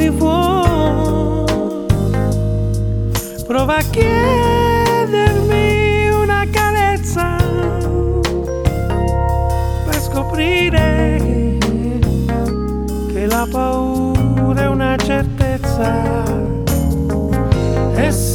di fuori. Prova a chiedermi una carezza per scoprire che la paura è una certezza. E